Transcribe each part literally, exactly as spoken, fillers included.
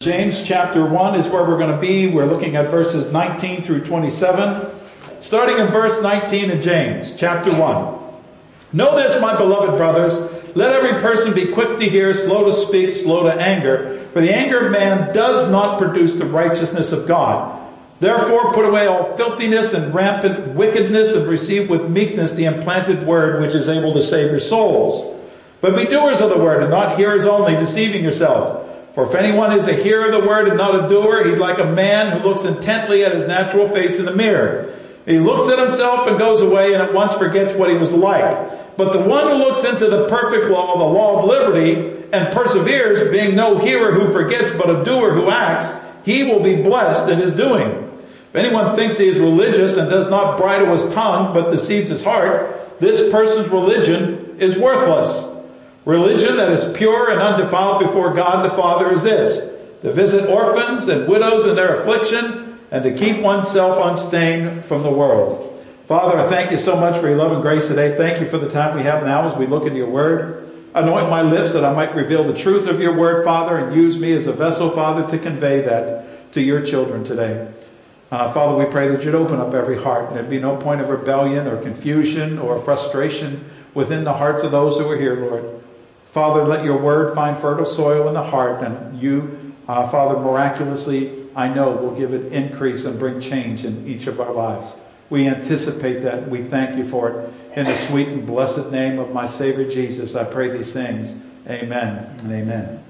James chapter one is where we're going to be. We're looking at verses nineteen through twenty-seven. Starting in verse nineteen in James chapter one. Know this, my beloved brothers, let every person be quick to hear, slow to speak, slow to anger. For the anger of man does not produce the righteousness of God. Therefore put away all filthiness and rampant wickedness, and receive with meekness the implanted word, which is able to save your souls. But be doers of the word, and not hearers only, deceiving yourselves. For if anyone is a hearer of the word and not a doer, he's like a man who looks intently at his natural face in the mirror. He looks at himself and goes away and at once forgets what he was like. But the one who looks into the perfect law, the law of liberty, and perseveres, being no hearer who forgets, but a doer who acts, he will be blessed in his doing. If anyone thinks he is religious and does not bridle his tongue, but deceives his heart, this person's religion is worthless. Religion that is pure and undefiled before God the Father is this: to visit orphans and widows in their affliction, and to keep oneself unstained from the world. Father, I thank you so much for your love and grace today. Thank you for the time we have now as we look into your word. Anoint my lips that I might reveal the truth of your word, Father, and use me as a vessel, Father, to convey that to your children today. Uh, Father, we pray that you'd open up every heart, and there'd be no point of rebellion or confusion or frustration within the hearts of those who are here, Lord. Father, let your word find fertile soil in the heart, and you, uh, Father, miraculously, I know, will give it increase and bring change in each of our lives. We anticipate that. We thank you for it. In the sweet and blessed name of my Savior Jesus, I pray these things. Amen and amen.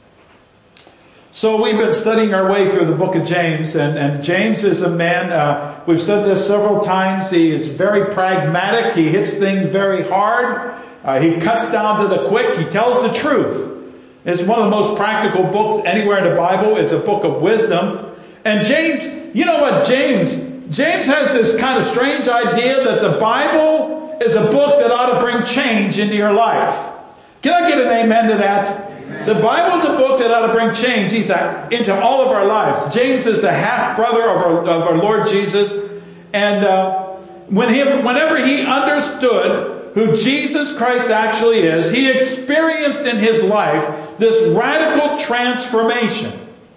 So we've been studying our way through the book of James, and, and James is a man, uh, we've said this several times, he is very pragmatic, he hits things very hard. Uh, he cuts down to the quick. He tells the truth. It's one of the most practical books anywhere in the Bible. It's a book of wisdom. And James, you know what, James, James has this kind of strange idea that the Bible is a book that ought to bring change into your life. Can I get an amen to that? Amen. The Bible is a book that ought to bring change into all of our lives. James is the half-brother of our, of our Lord Jesus. And uh, when he, whenever he understood who Jesus Christ actually is, he experienced in his life this radical transformation.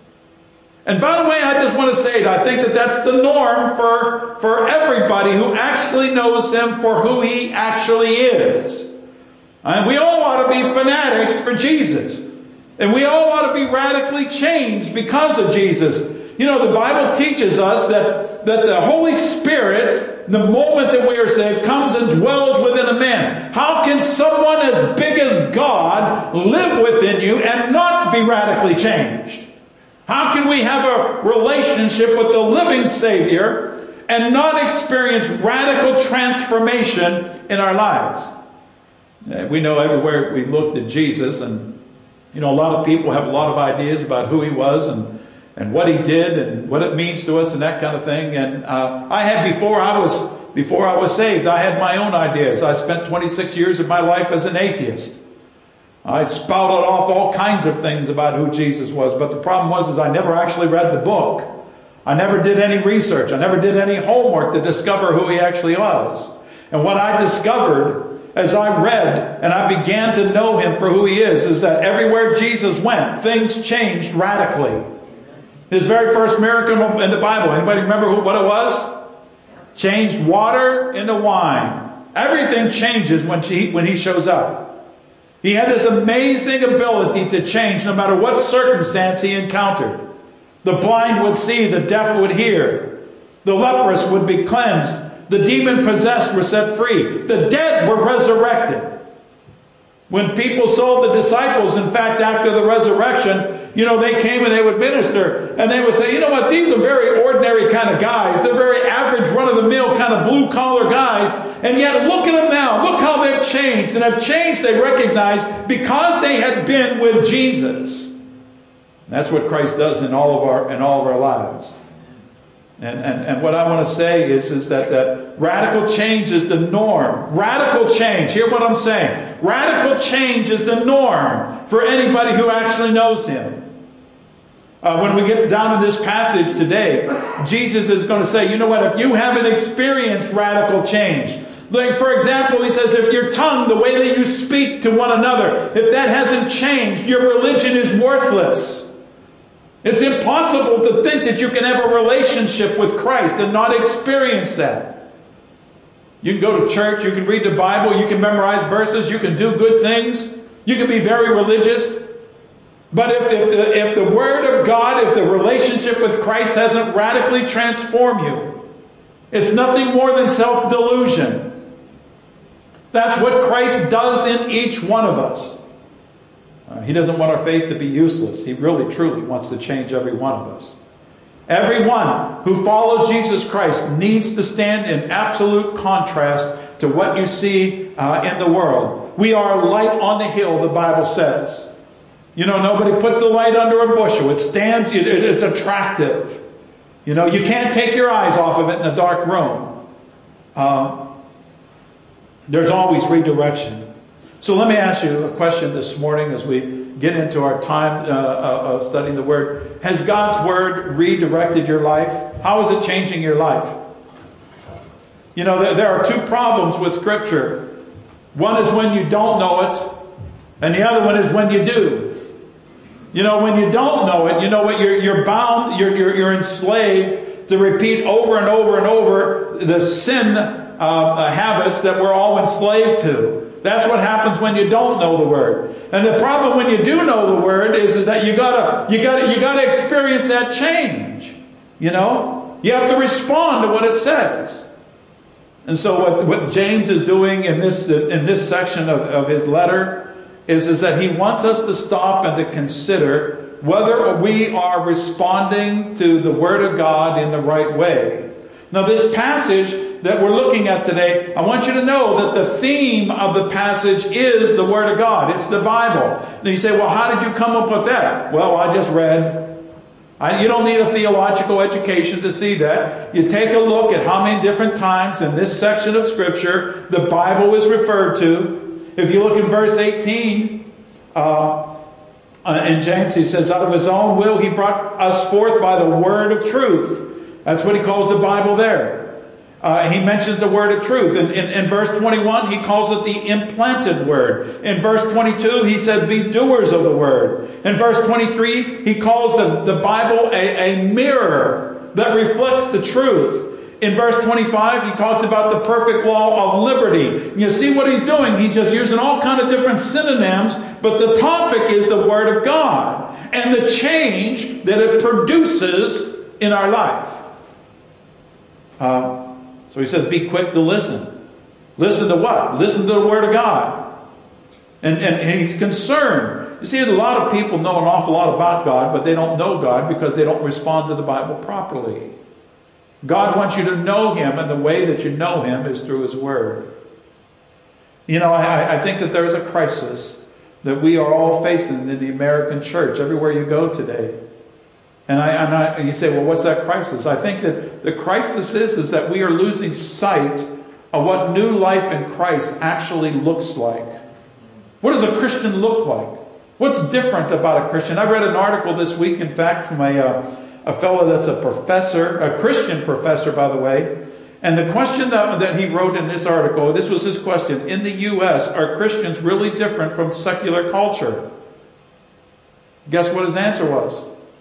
And by the way, I just want to say that I think that that's the norm for, for everybody who actually knows him for who he actually is. And we all ought to be fanatics for Jesus. And we all ought to be radically changed because of Jesus. You know, the Bible teaches us that, that the Holy Spirit, the moment that we are saved, comes and dwells within a man. How can someone as big as God live within you and not be radically changed? How can we have a relationship with the living Savior and not experience radical transformation in our lives? We know everywhere we looked at Jesus, and you know, a lot of people have a lot of ideas about who he was and and what he did and what it means to us and that kind of thing. And uh, I had before I was before I was saved, I had my own ideas. I spent twenty-six years of my life as an atheist. I spouted off all kinds of things about who Jesus was, but the problem was is I never actually read the book. I never did any research. I never did any homework to discover who he actually was. And what I discovered as I read and I began to know him for who he is, is that everywhere Jesus went, things changed radically. His very first miracle in the Bible, anybody remember who, what it was? Changed water into wine. Everything changes when, she, when he shows up. He had this amazing ability to change no matter what circumstance he encountered. The blind would see, the deaf would hear. The leprous would be cleansed. The demon-possessed were set free. The dead were resurrected. When people saw the disciples, in fact, after the resurrection, you know, they came and they would minister. And they would say, you know what, these are very ordinary kind of guys. They're very average, run-of-the-mill kind of blue-collar guys. And yet, look at them now. Look how they've changed. And have changed, they recognize, because they had been with Jesus. And that's what Christ does in all of our, in all of our lives. And, and, and what I want to say is, is that, that radical change is the norm. Radical change. Hear what I'm saying. Radical change is the norm for anybody who actually knows him. Uh, when we get down to this passage today, Jesus is going to say, you know what, if you haven't experienced radical change, like for example, he says, if your tongue, the way that you speak to one another, if that hasn't changed, your religion is worthless. It's impossible to think that you can have a relationship with Christ and not experience that. You can go to church, you can read the Bible, you can memorize verses, you can do good things, you can be very religious. But if, if, the, if the Word of God, if the relationship with Christ hasn't radically transformed you, it's nothing more than self-delusion. That's what Christ does in each one of us. Uh, he doesn't want our faith to be useless. He really, truly wants to change every one of us. Everyone who follows Jesus Christ needs to stand in absolute contrast to what you see uh, in the world. We are light on the hill, the Bible says. You know, nobody puts a light under a bushel. It stands, it, it's attractive. You know, you can't take your eyes off of it in a dark room. Uh, there's always redirection. So let me ask you a question this morning as we get into our time uh, of studying the Word. Has God's Word redirected your life? How is it changing your life? You know, there, there are two problems with Scripture. One is when you don't know it, and the other one is when you do. You know, when you don't know it, you know what, you're, you're bound, you're, you're, you're enslaved to repeat over and over and over the sin uh, habits that we're all enslaved to. That's what happens when you don't know the Word. And the problem when you do know the Word is, is that you gotta, you gotta, you gotta experience that change. You know? You have to respond to what it says. And so what, what James is doing in this, in this section of, of his letter is, is that he wants us to stop and to consider whether we are responding to the Word of God in the right way. Now this passage that we're looking at today, I want you to know that the theme of the passage is the Word of God. It's the Bible. And you say, well, how did you come up with that? Well, I just read. I, you don't need a theological education to see that. You take a look at how many different times in this section of Scripture the Bible is referred to. If you look in verse eighteen, uh, uh, in James, he says, out of his own will he brought us forth by the word of truth. That's what he calls the Bible there. Uh, he mentions the word of truth. In, in, in verse twenty-one, he calls it the implanted word. In verse twenty-two, he said, be doers of the word. In verse twenty-three, he calls the, the Bible a, a mirror that reflects the truth. In verse twenty-five, he talks about the perfect law of liberty. And you see what he's doing? He's just using all kinds of different synonyms, but the topic is the Word of God and the change that it produces in our life. Uh, so he says, be quick to listen. Listen to what? Listen to the Word of God. And, and, and he's concerned. You see, a lot of people know an awful lot about God, but they don't know God because they don't respond to the Bible properly. God wants you to know Him, and the way that you know Him is through His Word. You know, I, I think that there is a crisis that we are all facing in the American church, everywhere you go today. And, I, and, I, and you say, well, what's that crisis? I think that the crisis is, is that we are losing sight of what new life in Christ actually looks like. What does a Christian look like? What's different about a Christian? I read an article this week, in fact, from a... Uh, A fellow that's a professor, a Christian professor, by the way. And the question that, that he wrote in this article, this was his question. In the U S, are Christians really different from secular culture? Guess what his answer was?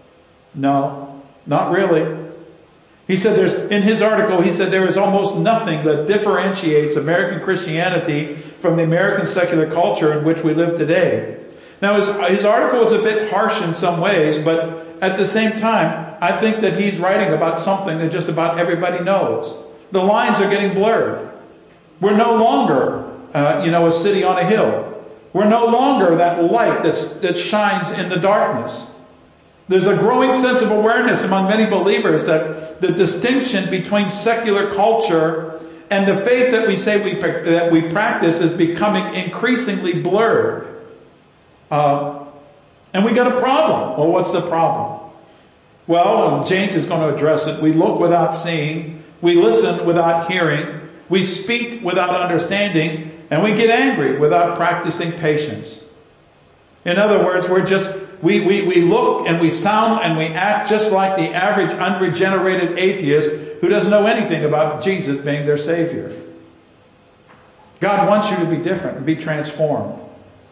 No, not really. He said there's, in his article, he said there is almost nothing that differentiates American Christianity from the American secular culture in which we live today. Now, his, his article is a bit harsh in some ways, but at the same time, I think that he's writing about something that just about everybody knows. The lines are getting blurred. We're no longer, uh, you know, a city on a hill. We're no longer that light that's, that shines in the darkness. There's a growing sense of awareness among many believers that the distinction between secular culture and the faith that we say we, that we practice is becoming increasingly blurred. Uh, and we got a problem. Well, what's the problem? Well, James is going to address it. We look without seeing. We listen without hearing. We speak without understanding. And we get angry without practicing patience. In other words, we're just, we, we, we look and we sound and we act just like the average unregenerated atheist who doesn't know anything about Jesus being their Savior. God wants you to be different and be transformed.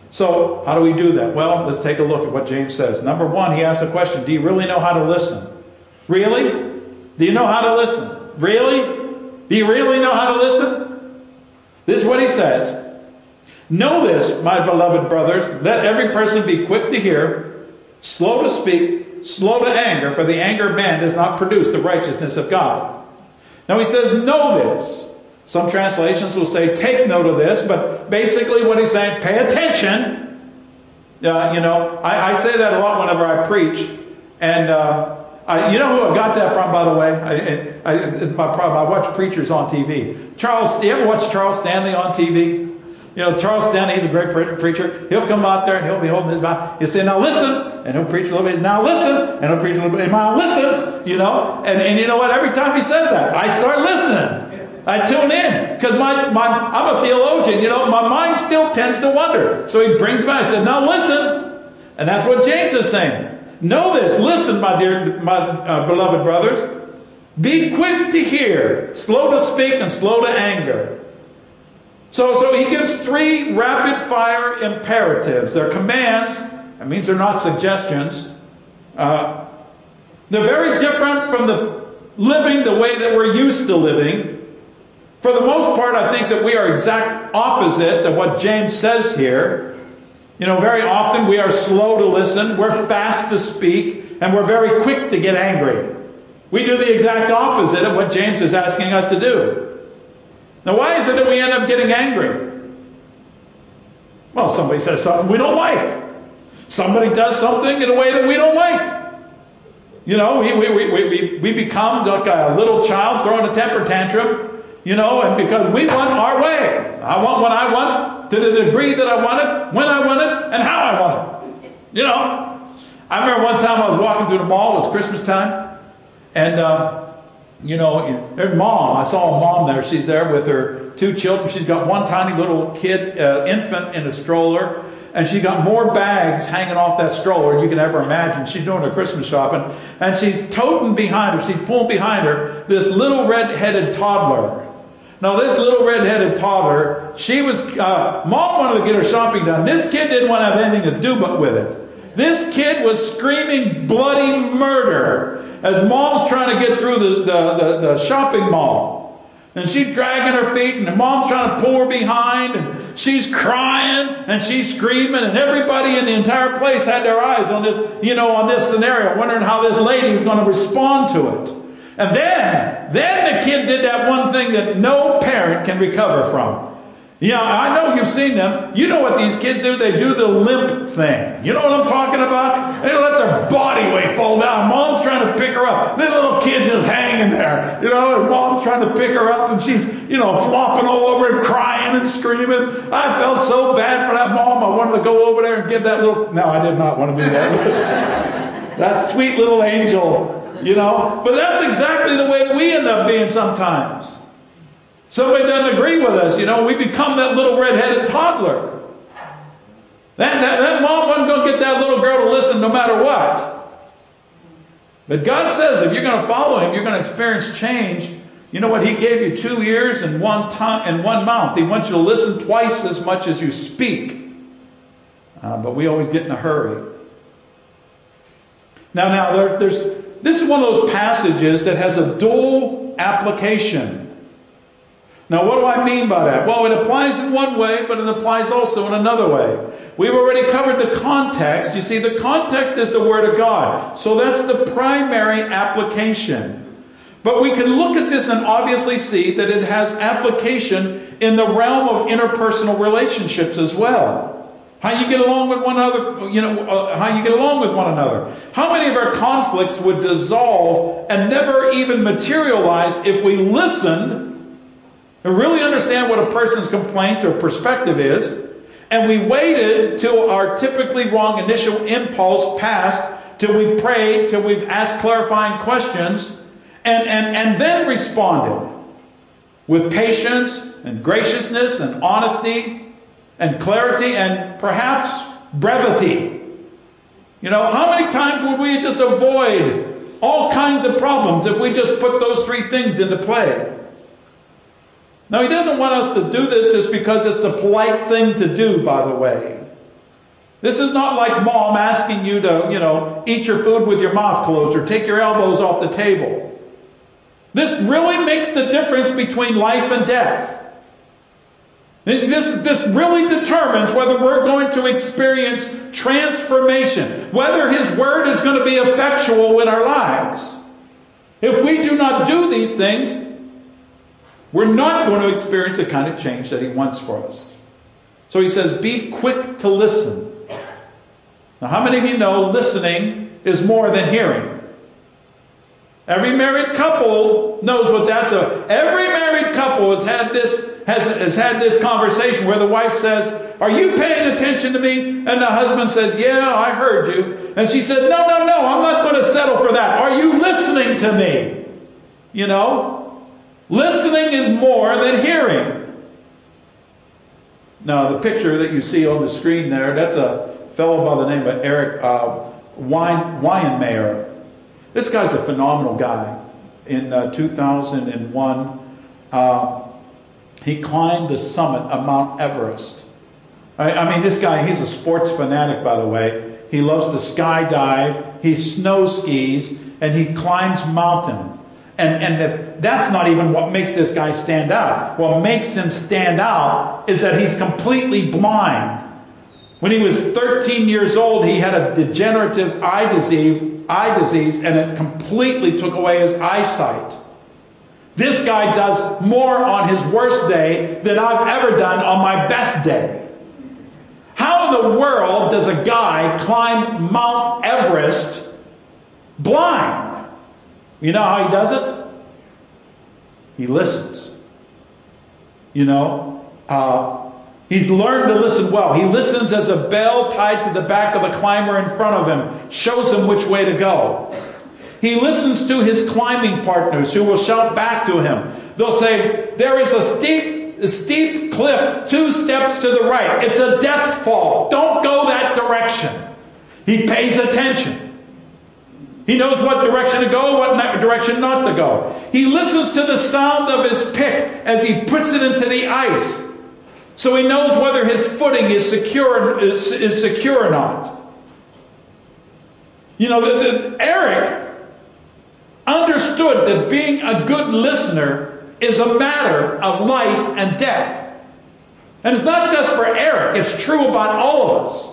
So, how do we do that? Well, let's take a look at what James says. Number one, he asks the question, do you really know how to listen? Really? Do you know how to listen? Really? Do you really know how to listen? This is what he says. Know this, my beloved brothers, let every person be quick to hear, slow to speak, slow to anger, for the anger of man does not produce the righteousness of God. Now he says, know this. Some translations will say, take note of this, but basically what he's saying, pay attention. Uh, you know, I, I say that a lot whenever I preach, and uh, I, you know who I got that from, by the way? I, I, it's my problem. I watch preachers on T V. Charles, you ever watch Charles Stanley on T V? You know, Charles Stanley, he's a great preacher. He'll come out there and he'll be holding his mouth. He'll say, now listen. And he'll preach a little bit. Now listen. And he'll preach a little bit. Now listen. You know, and, and you know what? Every time he says that, I start listening. I tune in. Because my, my, I'm a theologian. You know, my mind still tends to wonder. So he brings me. I said, now listen. And that's what James is saying. Know this. Listen, my dear, my uh, beloved brothers. Be quick to hear, slow to speak, and slow to anger. So, so he gives three rapid-fire imperatives. They're commands. That means they're not suggestions. Uh, they're very different from the living the way that we're used to living. For the most part, I think that we are exact opposite of what James says here. You know, very often we are slow to listen, we're fast to speak, and we're very quick to get angry. We do the exact opposite of what James is asking us to do. Now, why is it that we end up getting angry? Well, somebody says something we don't like. Somebody does something in a way that we don't like. You know, we, we, we, we, we become like a little child throwing a temper tantrum. You know, and because we want our way. I want what I want to the degree that I want it, when I want it, and how I want it. You know, I remember one time I was walking through the mall. It was Christmas time. And, uh, you know, there's mom. I saw a mom there. She's there with her two children. She's got one tiny little kid, uh, infant in a stroller. And she got more bags hanging off that stroller than you can ever imagine. She's doing her Christmas shopping. And she's toting behind her. She's pulling behind her this little red-headed toddler. Now, this little red-headed toddler, she was, uh, mom wanted to get her shopping done. This kid didn't want to have anything to do but with it. This kid was screaming bloody murder as mom's trying to get through the, the, the, the shopping mall. And she's dragging her feet, and the mom's trying to pull her behind, and she's crying, and she's screaming, and everybody in the entire place had their eyes on this, you know, on this scenario, wondering how this lady is going to respond to it. And then, then the kid did that one thing that no parent can recover from. You know, I know you've seen them. You know what these kids do? They do the limp thing. You know what I'm talking about? They let their body weight fall down. Mom's trying to pick her up. This little kid just hanging there. You know, and mom's trying to pick her up, and she's, you know, flopping all over and crying and screaming. I felt so bad for that mom. I wanted to go over there and give that little... No, I did not want to do that. That sweet little angel... You know, but that's exactly the way that we end up being sometimes. Somebody doesn't agree with us, you know, we become that little red-headed toddler. That, that, that mom wasn't going to get that little girl to listen no matter what. But God says if you're going to follow Him, you're going to experience change. You know what? He gave you two ears and one tongue and one mouth. He wants you to listen twice as much as you speak. Uh, but we always get in a hurry. Now, now there, there's... This is one of those passages that has a dual application. Now, what do I mean by that? Well, it applies in one way, but it applies also in another way. We've already covered the context. You see, the context is the Word of God. So that's the primary application. But we can look at this and obviously see that it has application in the realm of interpersonal relationships as well. How you get along with one another, you know, uh, how you get along with one another. How many of our conflicts would dissolve and never even materialize if we listened and really understand what a person's complaint or perspective is, and we waited till our typically wrong initial impulse passed, till we prayed, till we've asked clarifying questions, and, and, and then responded with patience and graciousness and honesty and clarity, and perhaps brevity. You know, how many times would we just avoid all kinds of problems if we just put those three things into play? Now, He doesn't want us to do this just because it's the polite thing to do, by the way. This is not like mom asking you to, you know, eat your food with your mouth closed or take your elbows off the table. This really makes the difference between life and death. This, this really determines whether we're going to experience transformation, whether His Word is going to be effectual in our lives. If we do not do these things, we're not going to experience the kind of change that He wants for us. So He says, be quick to listen. Now, how many of you know listening is more than hearing? Every married couple knows what that's about. Every married couple has had this has, has had this conversation where the wife says, "Are you paying attention to me?" And the husband says, "Yeah, I heard you." And she said, "No, no, no, I'm not going to settle for that. Are you listening to me?" You know, listening is more than hearing. Now, the picture that you see on the screen there, that's a fellow by the name of Eric uh, Wein, Weihenmayer. This guy's a phenomenal guy. In uh, two thousand one, uh, he climbed the summit of Mount Everest. I, I mean, this guy, he's a sports fanatic, by the way. He loves to skydive, he snow skis, and he climbs mountain. And, and if that's not even what makes this guy stand out. What makes him stand out is that he's completely blind. When he was thirteen years old, he had a degenerative eye disease, eye disease, and it completely took away his eyesight. This guy does more on his worst day than I've ever done on my best day. How in the world does a guy climb Mount Everest blind? You know how he does it? He listens. You know, uh, he's learned to listen well. He listens as a bell tied to the back of the climber in front of him shows him which way to go. He listens to his climbing partners who will shout back to him. They'll say, "There is a steep, a steep cliff two steps to the right. It's a death fall. Don't go that direction." He pays attention. He knows what direction to go, what direction not to go. He listens to the sound of his pick as he puts it into the ice, so he knows whether his footing is secure is, is secure or not. You know, the, the, Eric understood that being a good listener is a matter of life and death. And it's not just for Eric, it's true about all of us.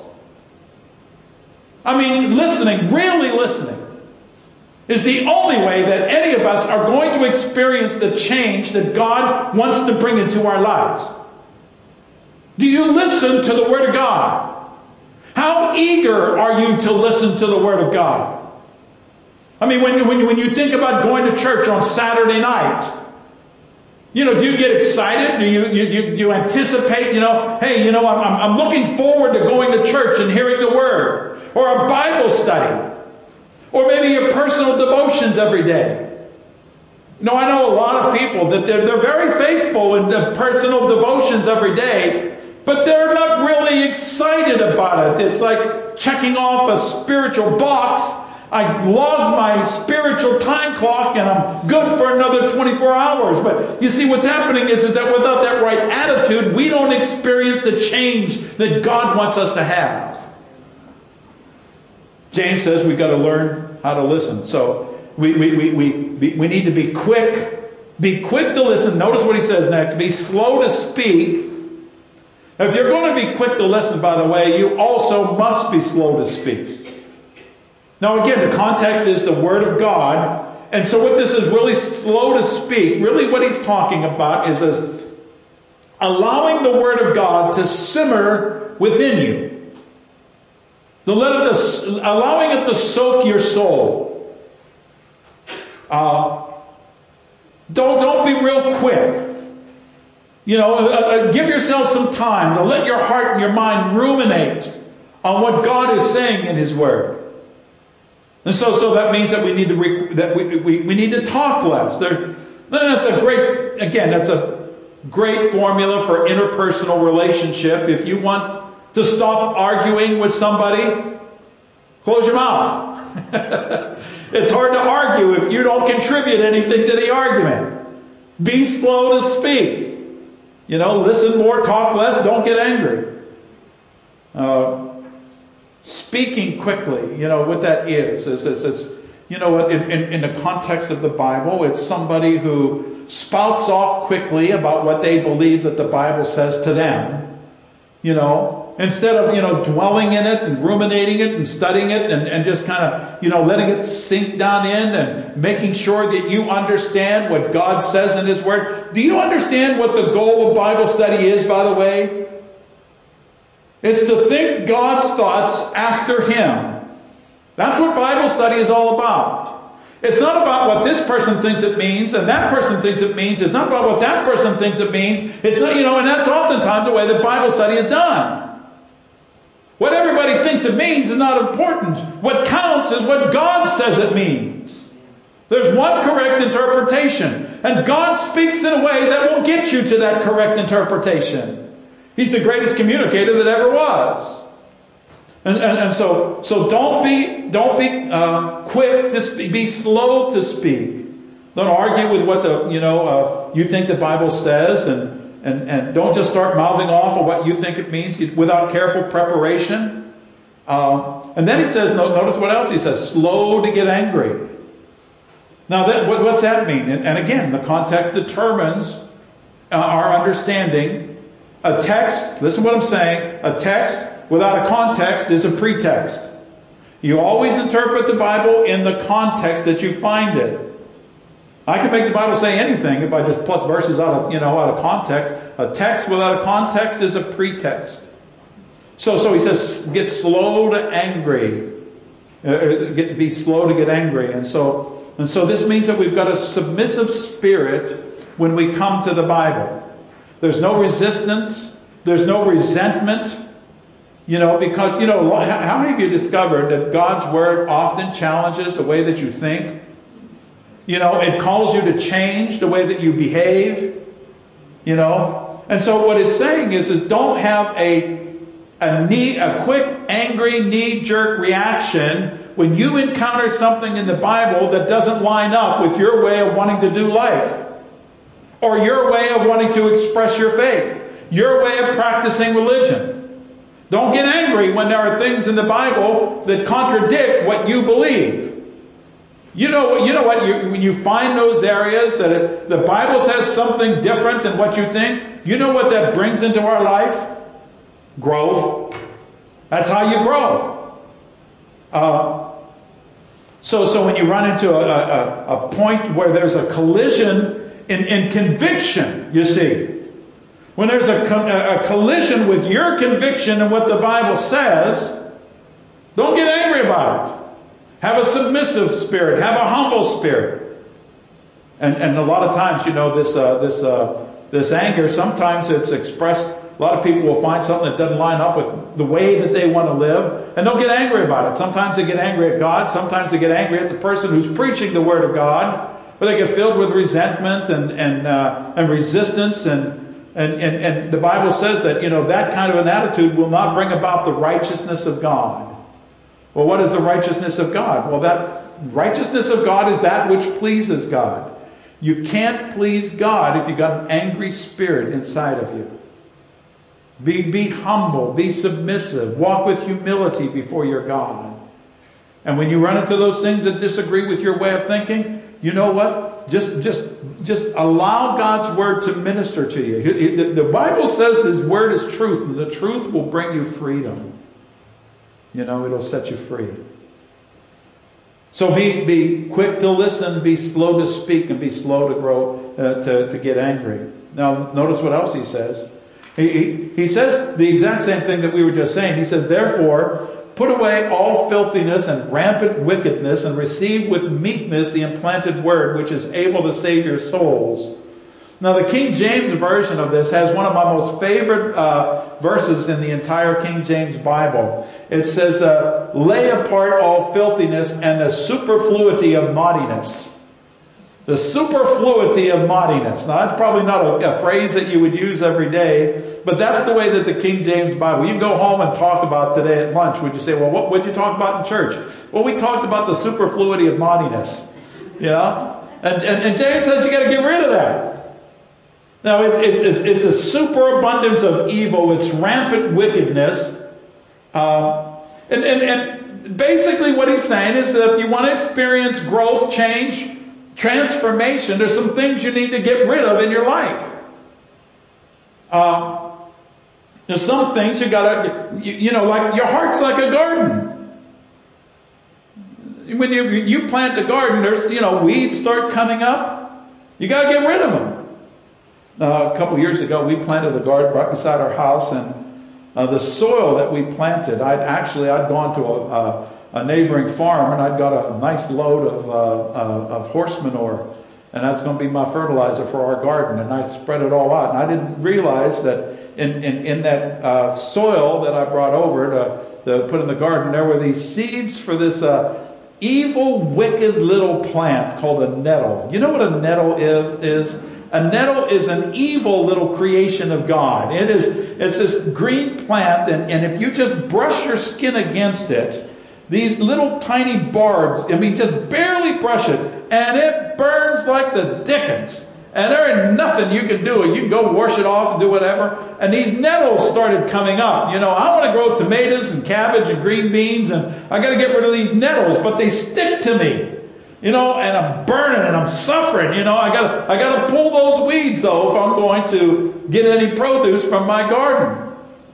I mean, listening, really listening, is the only way that any of us are going to experience the change that God wants to bring into our lives. Do you listen to the Word of God? How eager are you to listen to the Word of God? I mean, when, when, when you think about going to church on Saturday night, you know, do you get excited? Do you, you, you, you anticipate, you know, hey, you know, I'm, I'm looking forward to going to church and hearing the Word, or a Bible study, or maybe your personal devotions every day. No, I know a lot of people that they're, they're very faithful in the personal devotions every day, but they're not really excited about it. It's like checking off a spiritual box. I log my spiritual time clock and I'm good for another twenty-four hours. But you see, what's happening is, is that without that right attitude, we don't experience the change that God wants us to have. James says we've got to learn how to listen. So we, we, we, we, we need to be quick. Be quick to listen. Notice what he says next. Be slow to speak. If you're going to be quick to listen, by the way, you also must be slow to speak. Now again, the context is the Word of God. And so what this is really slow to speak, really what he's talking about is this, allowing the Word of God to simmer within you. To let it to, allowing it to soak your soul. Uh, don't, don't be real quick. You know, uh, uh, give yourself some time to let your heart and your mind ruminate on what God is saying in His Word. And so, so that means that we need to re, that we, we, we need to talk less. There, that's a great again. That's a great formula for interpersonal relationship. If you want to stop arguing with somebody, close your mouth. It's hard to argue if you don't contribute anything to the argument. Be slow to speak. You know, listen more, talk less. Don't get angry. Uh, speaking quickly. You know what that is? is, is it's, you know, in, in, in the context of the Bible, it's somebody who spouts off quickly about what they believe that the Bible says to them. You know, instead of, you know, dwelling in it and ruminating it and studying it and, and just kind of, you know, letting it sink down in and making sure that you understand what God says in His Word. Do you understand what the goal of Bible study is, by the way? It's to think God's thoughts after Him. That's what Bible study is all about. It's not about what this person thinks it means and that person thinks it means. It's not about what that person thinks it means. It's not, you know, and that's oftentimes the way that Bible study is done. What everybody thinks it means is not important. What counts is what God says it means. There's one correct interpretation. And God speaks in a way that will get you to that correct interpretation. He's the greatest communicator that ever was. And, and, and so, so don't be, don't be uh, quick to speak. Be slow to speak. Don't argue with what the, you know, uh, you think the Bible says, and, and, and don't just start mouthing off of what you think it means without careful preparation. Uh, and then he says, notice what else he says, slow to get angry. Now, that, what, what's that mean? And, and again, the context determines uh, our understanding. A text, listen to what I'm saying, a text without a context is a pretext. You always interpret the Bible in the context that you find it. I can make the Bible say anything if I just pluck verses out of, you know, out of context. A text without a context is a pretext. So, so he says, get slow to angry. Uh, get, be slow to get angry. And so, and so this means that we've got a submissive spirit when we come to the Bible. There's no resistance. There's no resentment. You know, because, you know, how many of you discovered that God's Word often challenges the way that you think? You know, it calls you to change the way that you behave. You know? And so what it's saying is, is don't have a, a, knee, a quick, angry, knee-jerk reaction when you encounter something in the Bible that doesn't line up with your way of wanting to do life. Or your way of wanting to express your faith. Your way of practicing religion. Don't get angry when there are things in the Bible that contradict what you believe. You know, you know what? You, when you find those areas that it, the Bible says something different than what you think, you know what that brings into our life? Growth. That's how you grow. Uh, so, so when you run into a, a, a point where there's a collision in, in conviction, you see. When there's a, a collision with your conviction and what the Bible says, don't get angry about it. Have a submissive spirit. Have a humble spirit. And, and a lot of times, you know, this, uh, this, uh, this anger, sometimes it's expressed. A lot of people will find something that doesn't line up with the way that they want to live. And don't get angry about it. Sometimes they get angry at God. Sometimes they get angry at the person who's preaching the Word of God. But they get filled with resentment and, and, uh, and resistance and And, and, and the Bible says that, you know, that kind of an attitude will not bring about the righteousness of God. Well, what is the righteousness of God? Well, that righteousness of God is that which pleases God. You can't please God if you've got an angry spirit inside of you. Be, be humble. Be submissive. Walk with humility before your God. And when you run into those things that disagree with your way of thinking, you know what? Just, just, just allow God's Word to minister to you. The Bible says His Word is truth, and the truth will bring you freedom. You know, it'll set you free. So be, be quick to listen, be slow to speak, and be slow to grow, uh, to, to get angry. Now, notice what else he says. He, he, he says the exact same thing that we were just saying. He said, therefore, put away all filthiness and rampant wickedness, and receive with meekness the implanted word, which is able to save your souls. Now, the King James Version of this has one of my most favorite uh, verses in the entire King James Bible. It says, uh, lay apart all filthiness and the superfluity of naughtiness. The superfluity of naughtiness. Now, that's probably not a, a phrase that you would use every day, but that's the way that the King James Bible, you can go home and talk about today at lunch. Would you say, well, what would you talk about in church? Well, we talked about the superfluity of naughtiness. You know? And, and, and James says you got to get rid of that. Now, it's, it's, it's a superabundance of evil. It's rampant wickedness. Uh, And, and, and basically what he's saying is that if you want to experience growth, change, transformation, there's some things you need to get rid of in your life. Uh, there's some things you gotta, you, you know, like your heart's like a garden. When you, you plant a garden, there's, you know, weeds start coming up. You got to get rid of them. Uh, a couple years ago, we planted a garden right beside our house, and uh, the soil that we planted, I'd actually, I'd gone to a, a, a neighboring farm, and I'd got a nice load of, uh, uh, of horse manure, and that's going to be my fertilizer for our garden, and I spread it all out. And I didn't realize that in, in, in that uh, soil that I brought over to, to put in the garden, there were these seeds for this uh, evil, wicked little plant called a nettle. You know what a nettle is? Is a nettle is an evil little creation of God. It is, it's this green plant, and, and if you just brush your skin against it, these little tiny barbs, I mean, just barely brush it, and it burns like the dickens. And there ain't nothing you can do. You can go wash it off and do whatever. And these nettles started coming up. You know, I want to grow tomatoes and cabbage and green beans, and I got to get rid of these nettles, but they stick to me. You know, and I'm burning and I'm suffering. You know, I got I got to pull those weeds though if I'm going to get any produce from my garden.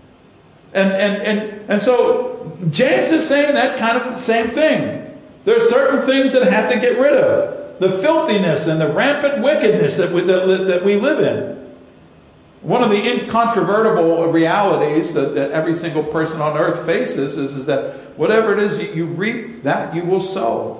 And and and and so James is saying that kind of the same thing. There are certain things that have to get rid of. The filthiness and the rampant wickedness that we, that, that we live in. One of the incontrovertible realities that, that every single person on earth faces is, is that whatever it is you, you reap, that you will sow.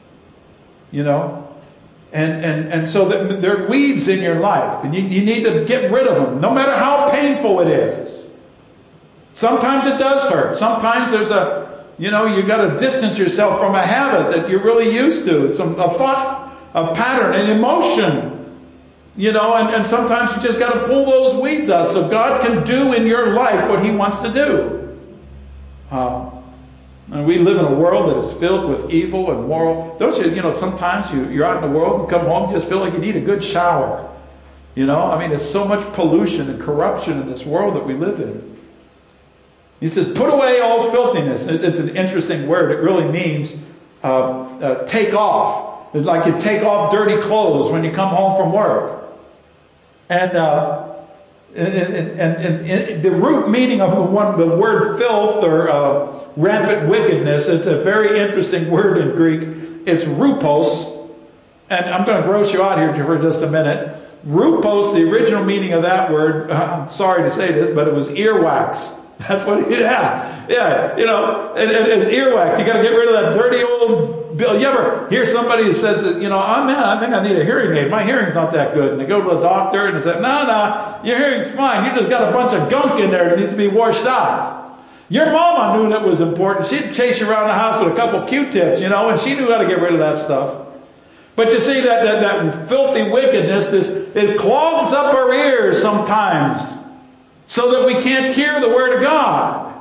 You know? And, and, and so there are weeds in your life, and you, you need to get rid of them, no matter how painful it is. Sometimes it does hurt. Sometimes there's a, you know, you got to distance yourself from a habit that you're really used to. It's a, a thought, a pattern, an emotion. You know, and, and sometimes you just got to pull those weeds out so God can do in your life what He wants to do. Uh, and we live in a world that is filled with evil and moral. Don't you, you know, sometimes you, you're out in the world and come home, you just feel like you need a good shower. You know, I mean, there's so much pollution and corruption in this world that we live in. He says, put away all filthiness. It's an interesting word. It really means uh, uh, take off. It's like you take off dirty clothes when you come home from work. And, uh, and, and, and, and the root meaning of the, one, the word filth or uh, rampant wickedness, it's a very interesting word in Greek. It's rupos. And I'm going to gross you out here for just a minute. Rupos, the original meaning of that word, I'm sorry to say this, but it was earwax. That's what, yeah, yeah, you know, it, it, it's earwax. You got to get rid of that dirty old bill. You ever hear somebody who says, that, you know, oh man, I think I need a hearing aid. My hearing's not that good. And they go to a doctor and they say, no, no, your hearing's fine. You just got a bunch of gunk in there that needs to be washed out. Your mama knew that was important. She'd chase you around the house with a couple Q-tips, you know, and she knew how to get rid of that stuff. But you see that, that, that filthy wickedness, this, it clogs up our ears sometimes, so that we can't hear the Word of God.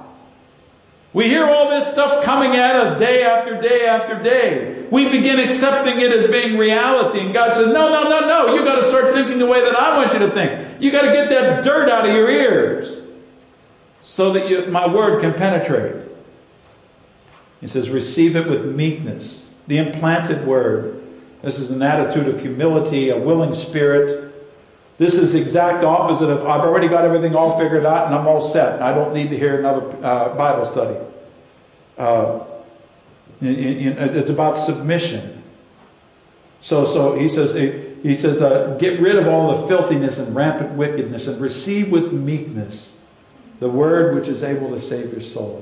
We hear all this stuff coming at us day after day after day. We begin accepting it as being reality. And God says, no, no, no, no. You've got to start thinking the way that I want you to think. You've got to get that dirt out of your ears so that you, my Word can penetrate. He says, receive it with meekness. The implanted Word. This is an attitude of humility, a willing spirit. This is the exact opposite of, I've already got everything all figured out and I'm all set. I don't need to hear another uh, Bible study. Uh, it's about submission. So, so he says, he says, uh, get rid of all the filthiness and rampant wickedness and receive with meekness the word which is able to save your soul.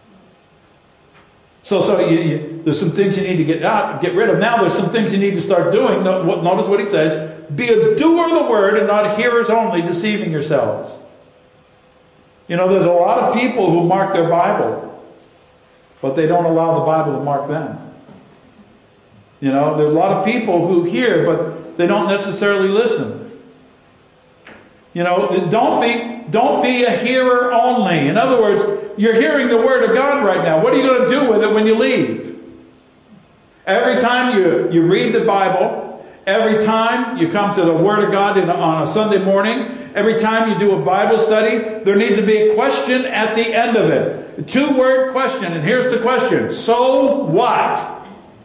So, so you, you, there's some things you need to get out, get rid of. Now there's some things you need to start doing. Notice what he says. Be a doer of the word and not hearers only, deceiving yourselves. You know, there's a lot of people who mark their Bible, but they don't allow the Bible to mark them. You know, there are a lot of people who hear, but they don't necessarily listen. You know, don't be, don't be a hearer only. In other words, you're hearing the Word of God right now. What are you going to do with it when you leave? Every time you, you read the Bible, Every time you come to the Word of God in, on a Sunday morning, every time you do a Bible study, there needs to be a question at the end of it. A two-word question. And here's the question. So what?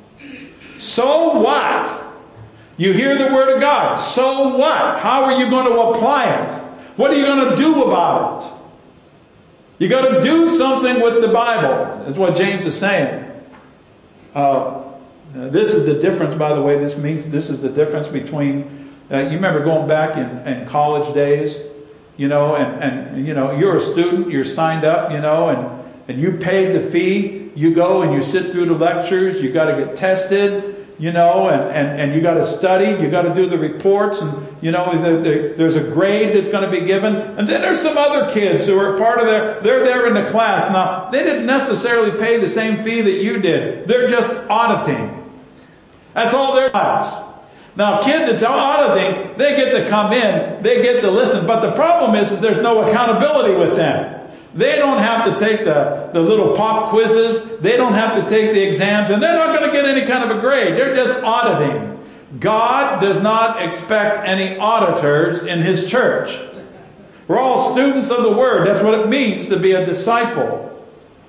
So what? You hear the Word of God. So what? How are you going to apply it? What are you going to do about it? You got to do something with the Bible. That's what James is saying. Uh, this is the difference, by the way. This means this is the difference between. Uh, you remember going back in, in college days, you know, and, and you know you're a student, you're signed up, you know, and and you paid the fee. You go and you sit through the lectures. You got to get tested, you know, and, and, and you got to study. You got to do the reports, and you know the, the, there's a grade that's going to be given. And then there's some other kids who are part of their. They're there in the class. Now they didn't necessarily pay the same fee that you did. They're just auditing. That's all their class. Now, a kid that's auditing, they get to come in, they get to listen. But the problem is that there's no accountability with them. They don't have to take the, the little pop quizzes. They don't have to take the exams. And they're not going to get any kind of a grade. They're just auditing. God does not expect any auditors in His church. We're all students of the Word. That's what it means to be a disciple.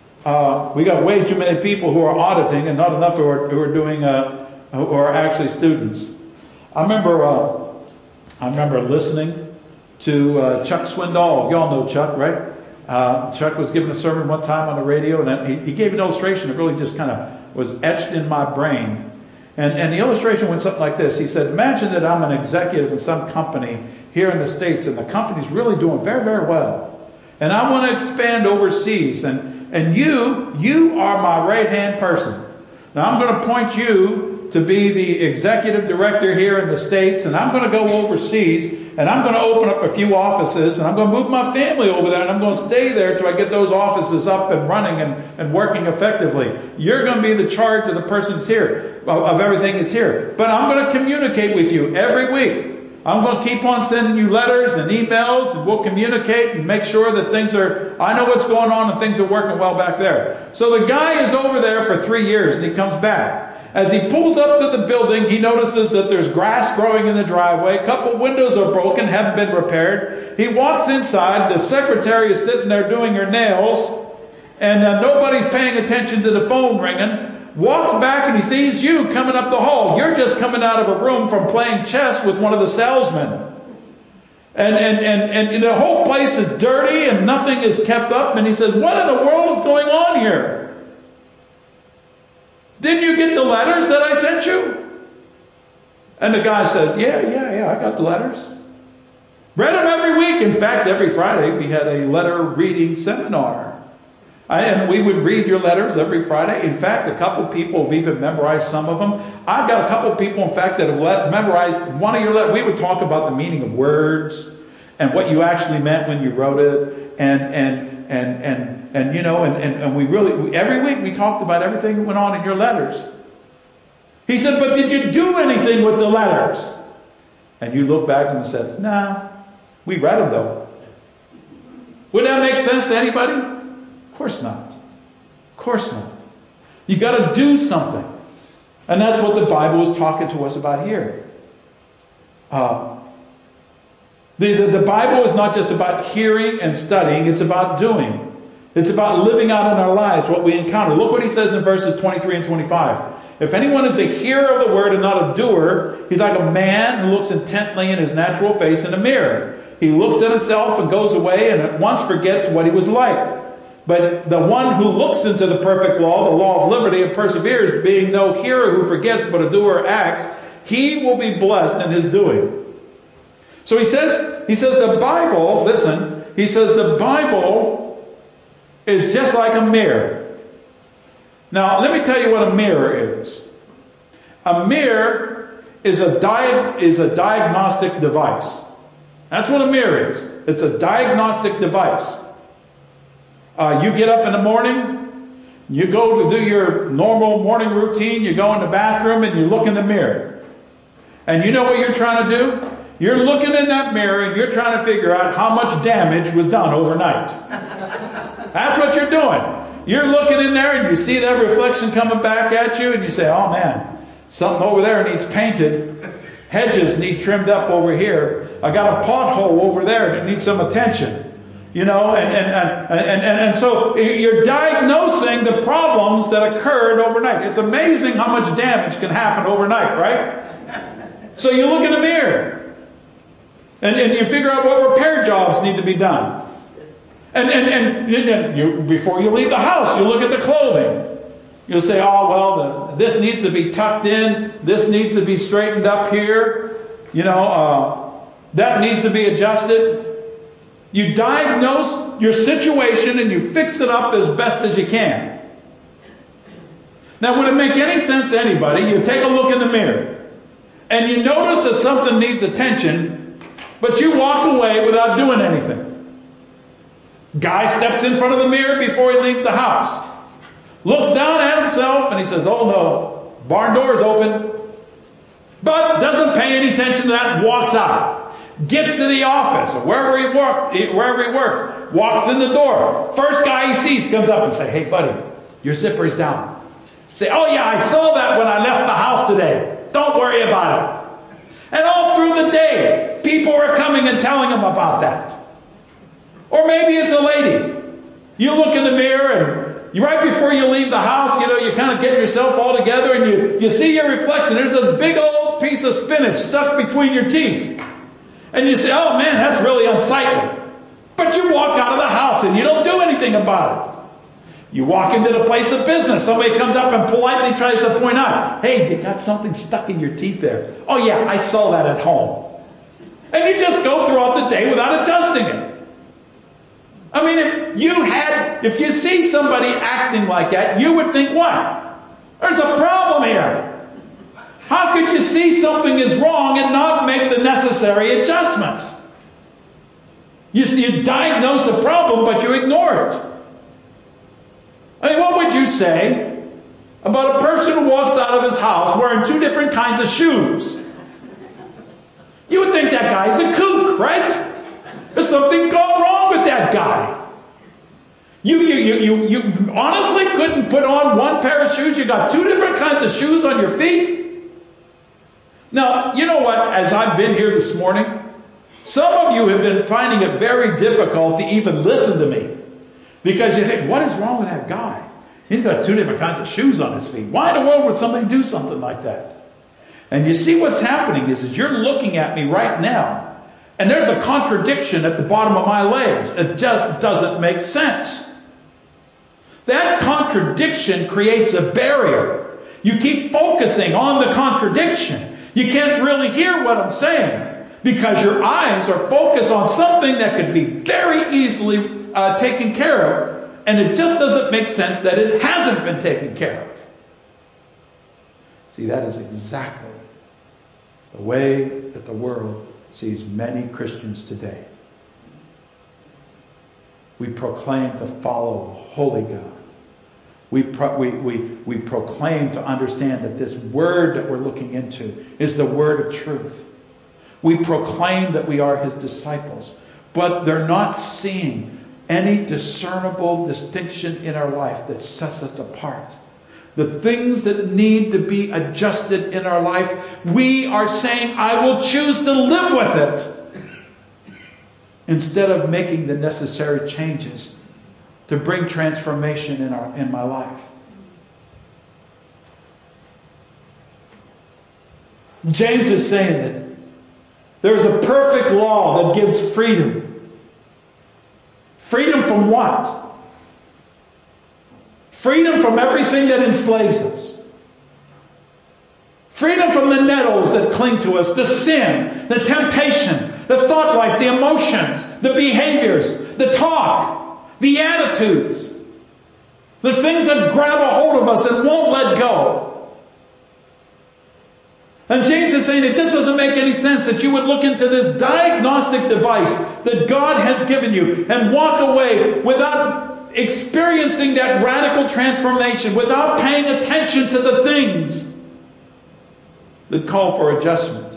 Uh, we got way too many people who are auditing and not enough who are, who are doing... Uh, who are actually students. I remember uh, I remember listening to uh, Chuck Swindoll. Y'all know Chuck, right? Uh, Chuck was giving a sermon one time on the radio, and he, he gave an illustration that really just kind of was etched in my brain. And, and the illustration went something like this. He said, imagine that I'm an executive in some company here in the States, and the company's really doing very, very well. And I want to expand overseas, and, and you, you are my right-hand person. Now I'm going to point you to be the executive director here in the States, and I'm going to go overseas, and I'm going to open up a few offices, and I'm going to move my family over there, and I'm going to stay there till I get those offices up and running and, and working effectively. You're going to be the charge of the person that's here, of, of everything that's here. But I'm going to communicate with you every week. I'm going to keep on sending you letters and emails, and we'll communicate and make sure that things are, I know what's going on and things are working well back there. So the guy is over there for three years, and he comes back. As he pulls up to the building, he notices that there's grass growing in the driveway. A couple windows are broken, haven't been repaired. He walks inside. The secretary is sitting there doing her nails. And uh, nobody's paying attention to the phone ringing. Walks back and he sees you coming up the hall. You're just coming out of a room from playing chess with one of the salesmen. And, and, and, and the whole place is dirty and nothing is kept up. And he says, what in the world is going on here? Didn't you get the letters that I sent you? And the guy says, yeah, yeah, yeah, I got the letters. Read them every week. In fact, every Friday we had a letter reading seminar. I, and we would read your letters every Friday. In fact, a couple people have even memorized some of them. I've got a couple people, in fact, that have let, memorized one of your letters. We would talk about the meaning of words and what you actually meant when you wrote it. And, and, and, and, and you know, and, and, and we really, we, every week we talked about everything that went on in your letters. He said, but did you do anything with the letters? And you look back and said, nah, we read them though. Would that make sense to anybody? Of course not. Of course not. You got to do something. And that's what the Bible is talking to us about here. Uh, the, the, the Bible is not just about hearing and studying. It's about doing. It's about living out in our lives what we encounter. Look what he says in verses twenty-three and twenty-five. If anyone is a hearer of the word and not a doer, he's like a man who looks intently in his natural face in a mirror. He looks at himself and goes away and at once forgets what he was like. But the one who looks into the perfect law, the law of liberty, and perseveres, being no hearer who forgets but a doer acts, he will be blessed in his doing. So he says, he says the Bible, listen, he says the Bible is just like a mirror. Now, let me tell you what a mirror is. A mirror is a, di- is a diagnostic device. That's what a mirror is. It's a diagnostic device. Uh, you get up in the morning, you go to do your normal morning routine, you go in the bathroom and you look in the mirror. And you know what you're trying to do? You're looking in that mirror and you're trying to figure out how much damage was done overnight. That's what you're doing. You're looking in there and you see that reflection coming back at you and you say, oh man, something over there needs painted. hedges need trimmed up over here. I got a pothole over there that needs some attention. You know, and, and, and, and, and, and so you're diagnosing the problems that occurred overnight. It's amazing how much damage can happen overnight, right? So you look in the mirror and, and you figure out what repair jobs need to be done. And, and, and, and you, before you leave the house, you look at the clothing. You'll say, oh, well, the, this needs to be tucked in. This needs to be straightened up here. You know, uh, that needs to be adjusted. You diagnose your situation and you fix it up as best as you can. Now, would it make any sense to anybody? You take a look in the mirror and you notice that something needs attention, but you walk away without doing anything. Guy steps in front of the mirror before he leaves the house, looks down at himself and he says, oh no, barn door is open, but doesn't pay any attention to that and walks out. Gets to the office, or wherever he, work, wherever he works, walks in the door. First guy he sees comes up and say, hey buddy, your zipper's down. Say, oh yeah, I saw that when I left the house today. Don't worry about it. And all through the day, people are coming and telling him about that. Or maybe it's a lady. You look in the mirror and you, right before you leave the house, you know, you kind of get yourself all together and you, you see your reflection. There's a big old piece of spinach stuck between your teeth. And you say, oh man, that's really unsightly. But you walk out of the house and you don't do anything about it. You walk into the place of business. Somebody comes up and politely tries to point out, hey, you got something stuck in your teeth there. Oh yeah, I saw that at home. And you just go throughout the day without adjusting it. I mean, if you had, if you see somebody acting like that, you would think, what? There's a problem here. How could you see something is wrong and not make the necessary adjustments? You, you diagnose a problem, but you ignore it. I mean, what would you say about a person who walks out of his house wearing two different kinds of shoes? You would think that guy's a kook, right? There's something gone wrong with that guy. You, you, you, you, you honestly couldn't put on one pair of shoes. You got two different kinds of shoes on your feet. Now, you know what? As I've been here this morning, some of you have been finding it very difficult to even listen to me. Because you think, what is wrong with that guy? He's got two different kinds of shoes on his feet. Why in the world would somebody do something like that? And you see what's happening is, is you're looking at me right now, and there's a contradiction at the bottom of my legs. It just doesn't make sense. That contradiction creates a barrier. You keep focusing on the contradiction. You can't really hear what I'm saying because your eyes are focused on something that could be very easily uh, taken care of, and it just doesn't make sense that it hasn't been taken care of. See, that is exactly the way that the world sees many Christians today. We proclaim to follow a holy God. We, pro we, we, we proclaim to understand that this word that we're looking into is the word of truth. We proclaim that we are his disciples, but they're not seeing any discernible distinction in our life that sets us apart. The things that need to be adjusted in our life, we are saying, I will choose to live with it, instead of making the necessary changes to bring transformation in our in my life. James is saying that there's a perfect law that gives freedom. Freedom from what? Freedom from everything that enslaves us. Freedom from the nettles that cling to us, the sin, the temptation, the thought life, the emotions, the behaviors, the talk, the attitudes, the things that grab a hold of us and won't let go. And James is saying it just doesn't make any sense that you would look into this diagnostic device that God has given you and walk away without experiencing that radical transformation, without paying attention to the things that call for adjustment.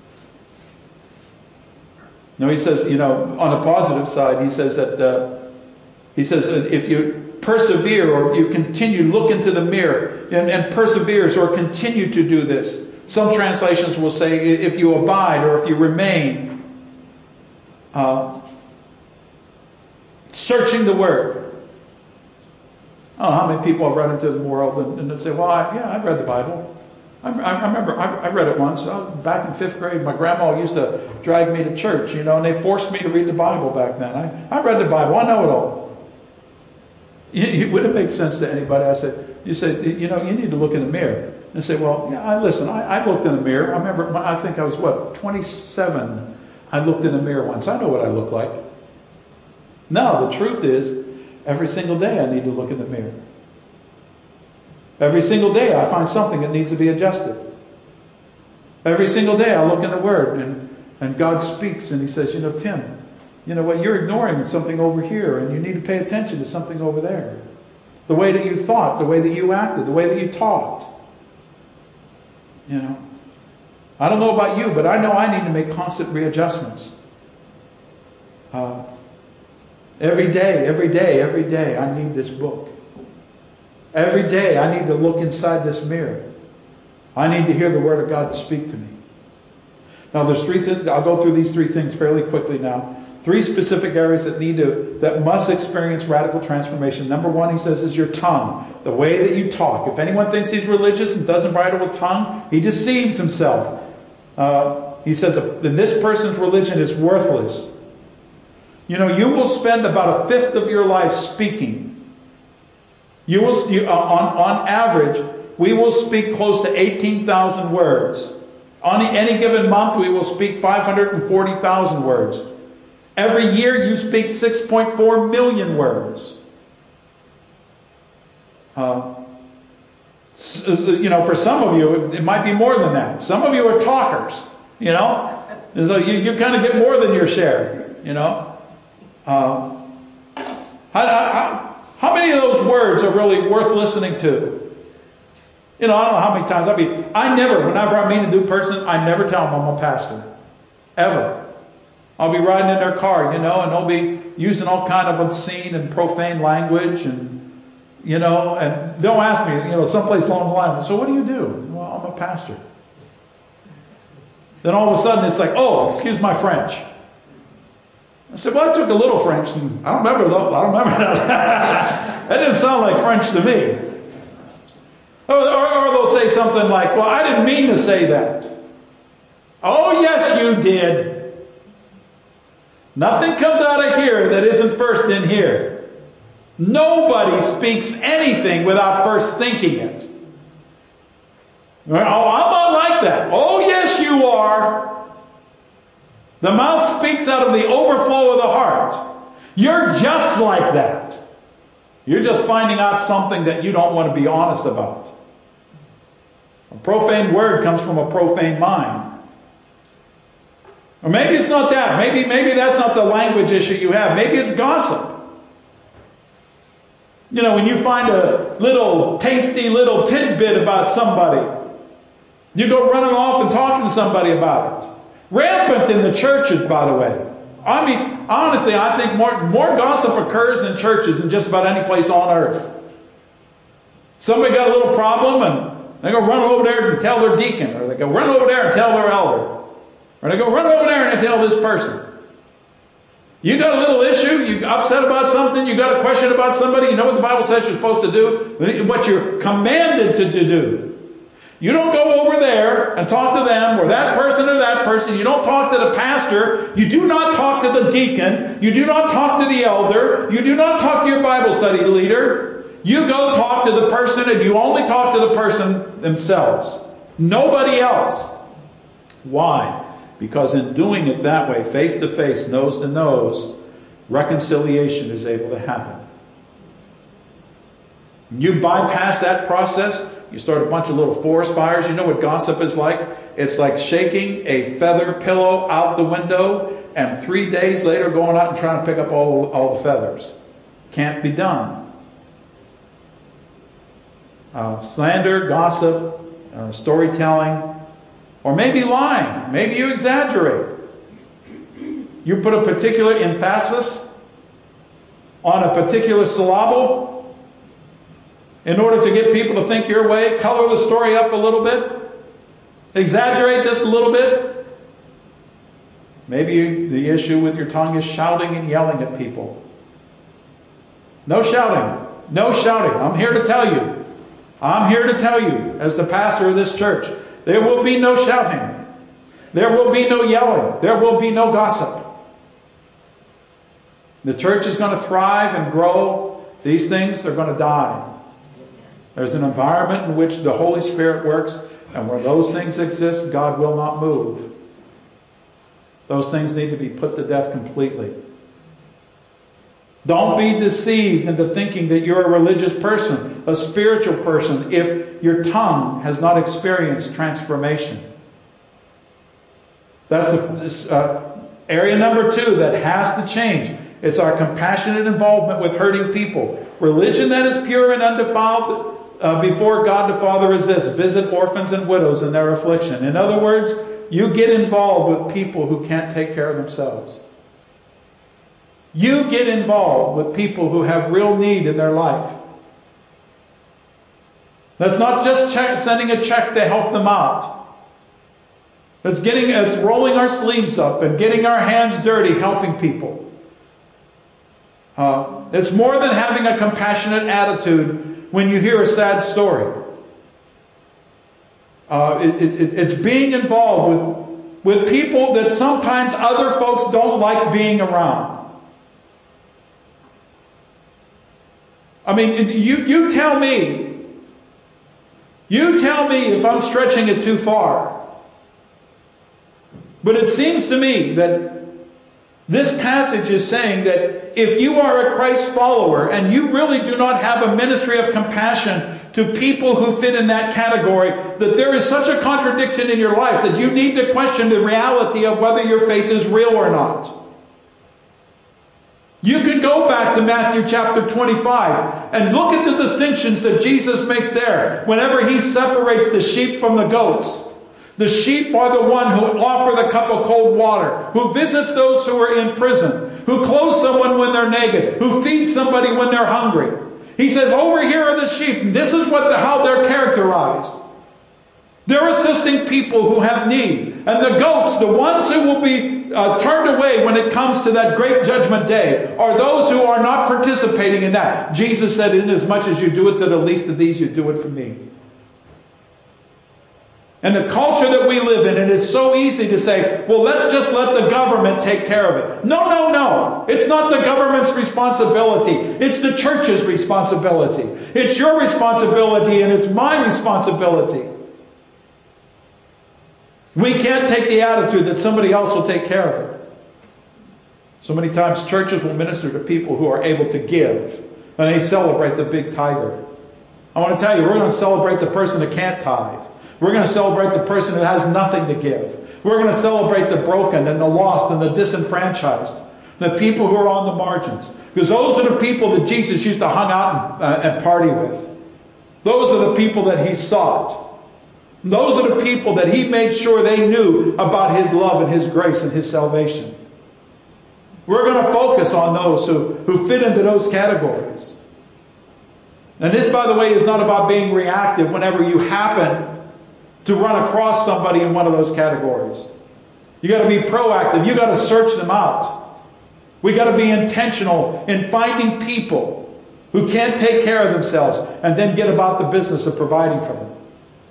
Now he says, you know, on the positive side, he says that uh, he says if you persevere or if you continue, look into the mirror and, and perseveres or continue to do this, Some translations will say, if you abide or if you remain. Uh, searching the Word. I don't know how many people have run into the world and, and they say, well, I, yeah, I've read the Bible. I, I remember, I, I read it once. Uh, back in fifth grade, my grandma used to drag me to church, you know, and they forced me to read the Bible back then. I, I read the Bible. I know it all. You, you, would it make sense to anybody? I said, you said, you know, you need to look in the mirror. And say, well, yeah, I listen, I, I looked in the mirror. I remember, I think I was, what, twenty-seven. I looked in the mirror once. I know what I look like. No, the truth is, every single day I need to look in the mirror. Every single day I find something that needs to be adjusted. Every single day I look in the Word and, and God speaks and He says, you know, Tim, you know what, you're ignoring something over here and you need to pay attention to something over there. The way that you thought, the way that you acted, the way that you talked. You know. I don't know about you, but I know I need to make constant readjustments. Uh, every day, every day, every day I need this book. Every day I need to look inside this mirror. I need to hear the Word of God speak to me. Now there's three things. I'll go through these three things fairly quickly now. Three specific areas that need to, that must experience radical transformation. Number one, he says, is your tongue. The way that you talk. If anyone thinks he's religious and doesn't bridle a tongue, he deceives himself. Uh, he says, then this person's religion is worthless. You know, you will spend about a fifth of your life speaking. You will, you, uh, on, on average, we will speak close to eighteen thousand words. On any given month, we will speak five hundred forty thousand words. Every year, you speak six point four million words. Uh, you know, for some of you, it might be more than that. Some of you are talkers, you know. And so you, you kind of get more than your share, you know. Uh, how, how, how many of those words are really worth listening to? You know, I don't know how many times. I mean, I never, whenever I meet a new person, I never tell them I'm a pastor. Ever. I'll be riding in their car, you know, and they'll be using all kind of obscene and profane language, and, you know, and they'll ask me, you know, someplace along the line, so what do you do? Well, I'm a pastor. Then all of a sudden it's like, oh, excuse my French. I said, well, I took a little French, and I don't remember though. I don't remember that. That didn't sound like French to me. Or, or, or they'll say something like, well, I didn't mean to say that. Oh, yes, you did. Nothing comes out of here that isn't first in here. Nobody speaks anything without first thinking it. Oh, I'm not like that. Oh, yes, you are. The mouth speaks out of the overflow of the heart. You're just like that. You're just finding out something that you don't want to be honest about. A profane word comes from a profane mind. Or maybe it's not that. Maybe, maybe that's not the language issue you have. Maybe it's gossip. You know, when you find a little tasty little tidbit about somebody, you go running off and talking to somebody about it. Rampant in the churches, by the way. I mean, honestly, I think more, more gossip occurs in churches than just about any place on earth. Somebody got a little problem and they go run over there and tell their deacon, or they go run over there and tell their elder, or they go run over there and tell this person. You got a little issue, you upset about something, you got a question about somebody, you know what the Bible says you're supposed to do, what you're commanded to, to do. You don't go over there and talk to them, or that person or that person. You don't talk to the pastor. You do not talk to the deacon. You do not talk to the elder. You do not talk to your Bible study leader. You go talk to the person, and you only talk to the person themselves. Nobody else. Why? Because in doing it that way, face to face, nose to nose, reconciliation is able to happen. You bypass that process, you start a bunch of little forest fires. You know what gossip is like? It's like shaking a feather pillow out the window and three days later going out and trying to pick up all, all the feathers. Can't be done. Uh, slander, gossip, uh, storytelling, or maybe lying. Maybe you exaggerate. You put a particular emphasis on a particular syllable in order to get people to think your way, color the story up a little bit. Exaggerate just a little bit. Maybe the issue with your tongue is shouting and yelling at people. No shouting. No shouting. I'm here to tell you. I'm here to tell you, as the pastor of this church, there will be no shouting. There will be no yelling. There will be no gossip. The church is going to thrive and grow. These things are going to die. There's an environment in which the Holy Spirit works, and where those things exist, God will not move. Those things need to be put to death completely. Don't be deceived into thinking that you're a religious person, a spiritual person, if your tongue has not experienced transformation. That's the uh, area number two that has to change. It's our compassionate involvement with hurting people. Religion that is pure and undefiled uh, before God the Father is this: visit orphans and widows in their affliction. In other words, you get involved with people who can't take care of themselves. You get involved with people who have real need in their life. That's not just check, sending a check to help them out. It's getting, it's rolling our sleeves up and getting our hands dirty, helping people. Uh, it's more than having a compassionate attitude when you hear a sad story. Uh, it, it, it's being involved with, with people that sometimes other folks don't like being around. I mean, you, you tell me, you tell me if I'm stretching it too far. But it seems to me that this passage is saying that if you are a Christ follower and you really do not have a ministry of compassion to people who fit in that category, that there is such a contradiction in your life that you need to question the reality of whether your faith is real or not. You can go back to Matthew chapter twenty-five and look at the distinctions that Jesus makes there whenever he separates the sheep from the goats. The sheep are the one who offer the cup of cold water, who visits those who are in prison, who clothes someone when they're naked, who feeds somebody when they're hungry. He says, over here are the sheep. This is what the, how they're characterized. They're assisting people who have need. And the goats, the ones who will be uh, turned away when it comes to that great judgment day, are those who are not participating in that. Jesus said, inasmuch as you do it to the least of these, you do it for me. And the culture that we live in, and it's so easy to say, well, let's just let the government take care of it. No, no, no. It's not the government's responsibility. It's the church's responsibility. It's your responsibility, and it's my responsibility. We can't take the attitude that somebody else will take care of it. So many times churches will minister to people who are able to give, and they celebrate the big tither. I want to tell you, we're going to celebrate the person that can't tithe. We're going to celebrate the person who has nothing to give. We're going to celebrate the broken and the lost and the disenfranchised, the people who are on the margins. Because those are the people that Jesus used to hang out and, uh, and party with. Those are the people that he sought. Those are the people that he made sure they knew about his love and his grace and his salvation. We're going to focus on those who, who fit into those categories. And this, by the way, is not about being reactive whenever you happen to run across somebody in one of those categories. You got to be proactive. You got to search them out. We got to be intentional in finding people who can't take care of themselves and then get about the business of providing for them.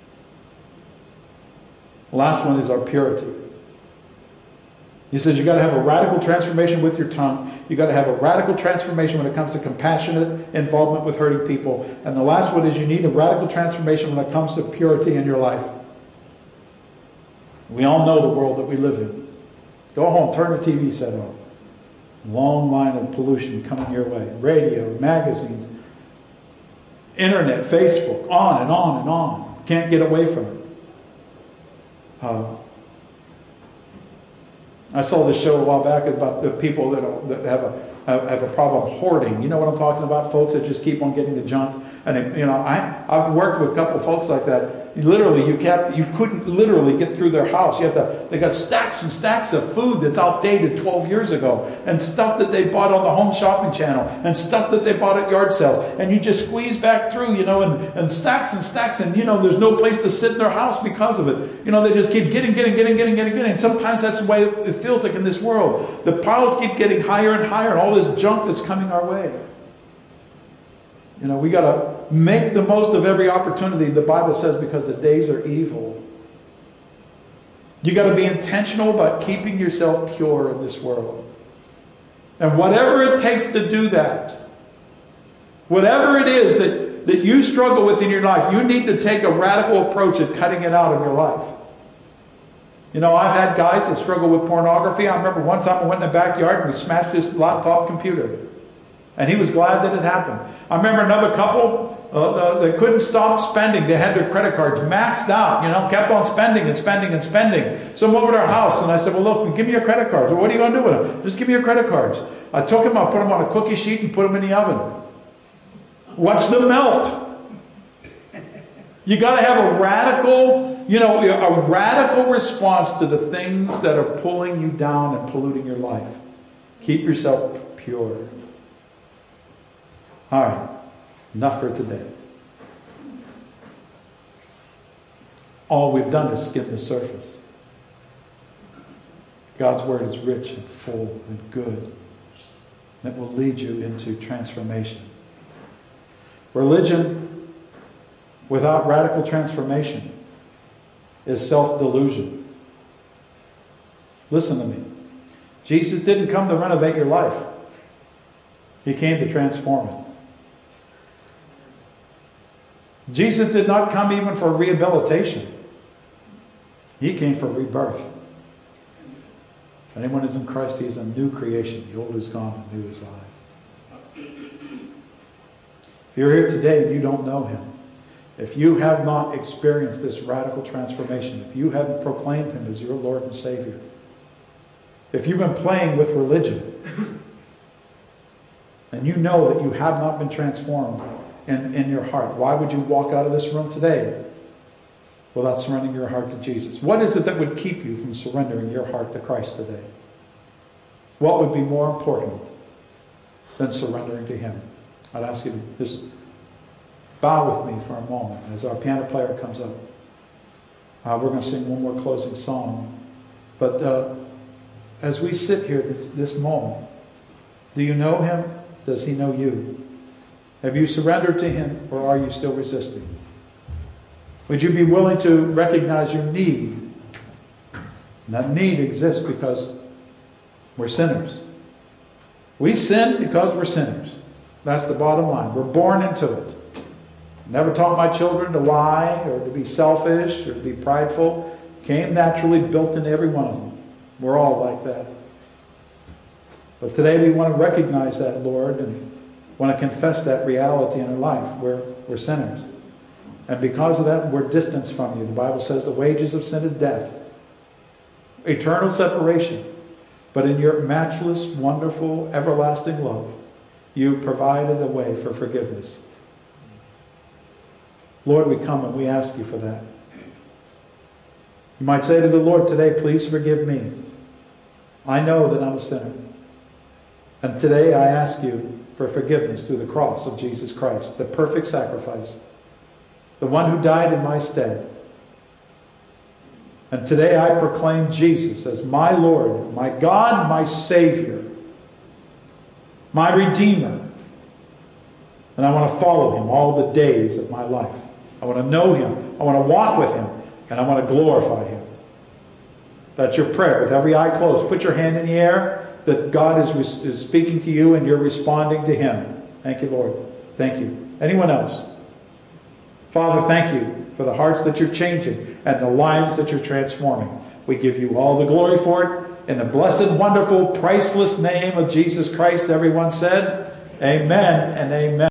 The last one is our purity. He says you got to have a radical transformation with your tongue. You got to have a radical transformation when it comes to compassionate involvement with hurting people. And the last one is you need a radical transformation when it comes to purity in your life. We all know the world that we live in. Go home, turn the T V set on. Long line of pollution coming your way. Radio, magazines, internet, Facebook, on and on and on. Can't get away from it. Uh, I saw this show a while back about the people that, that have a have, have a problem hoarding. You know what I'm talking about? Folks that just keep on getting the junk. And, it, you know, I, I've worked with a couple of folks like that. Literally, you kept, you couldn't literally get through their house. You have to, they got stacks and stacks of food that's outdated twelve years ago, and stuff that they bought on the Home Shopping Channel, and stuff that they bought at yard sales. And you just squeeze back through, you know, and, and stacks and stacks, and, you know, there's no place to sit in their house because of it. You know, they just keep getting, getting, getting, getting, getting, getting. And sometimes that's the way it feels like in this world. The piles keep getting higher and higher, and all this junk that's coming our way. You know, we got to make the most of every opportunity, the Bible says, because the days are evil. You got to be intentional about keeping yourself pure in this world. And whatever it takes to do that, whatever it is that, that you struggle with in your life, you need to take a radical approach at cutting it out of your life. You know, I've had guys that struggle with pornography. I remember one time I went in the backyard and we smashed his laptop computer. And he was glad that it happened. I remember another couple uh, uh, that couldn't stop spending. They had their credit cards maxed out, you know, kept on spending and spending and spending. So I'm over to our house and I said, well, look, give me your credit cards. Well, what are you going to do with them? Just give me your credit cards. I took them, I put them on a cookie sheet and put them in the oven. Watch them melt. You got to have a radical, you know, a radical response to the things that are pulling you down and polluting your life. Keep yourself pure. All right, enough for today. All we've done is skim the surface. God's Word is rich and full and good. And it will lead you into transformation. Religion without radical transformation is self-delusion. Listen to me. Jesus didn't come to renovate your life. He came to transform it. Jesus did not come even for rehabilitation. He came for rebirth. If anyone is in Christ, he is a new creation. The old is gone, the new is alive. If you're here today and you don't know Him, if you have not experienced this radical transformation, if you haven't proclaimed Him as your Lord and Savior, if you've been playing with religion, and you know that you have not been transformed In, in your heart, why would you walk out of this room today without surrendering your heart to Jesus? What is it that would keep you from surrendering your heart to Christ today? What would be more important than surrendering to Him? I'd ask you to just bow with me for a moment as our piano player comes up. Uh, we're going to sing one more closing song. But uh, as we sit here this, this moment, do you know Him? Does He know you? Have you surrendered to Him, or are you still resisting? Would you be willing to recognize your need? And that need exists because we're sinners. We sin because we're sinners. That's the bottom line. We're born into it. Never taught my children to lie or to be selfish or to be prideful. Came naturally built into every one of them. We're all like that. But today we want to recognize that, Lord, and want to confess that reality in our life. We're, we're sinners. And because of that, we're distanced from you. The Bible says the wages of sin is death. Eternal separation. But in your matchless, wonderful, everlasting love, you provided a way for forgiveness. Lord, we come and we ask you for that. You might say to the Lord today, please forgive me. I know that I'm a sinner. And today I ask you for forgiveness through the cross of Jesus Christ, the perfect sacrifice, the one who died in my stead. And today I proclaim Jesus as my Lord, my God, my Savior, my Redeemer. And I want to follow Him all the days of my life. I want to know Him. I want to walk with Him. And I want to glorify Him. That's your prayer with every eye closed. Put your hand in the air that God is, is speaking to you and you're responding to Him. Thank you, Lord. Thank you. Anyone else? Father, thank you for the hearts that you're changing and the lives that you're transforming. We give you all the glory for it. In the blessed, wonderful, priceless name of Jesus Christ, everyone said, amen and amen.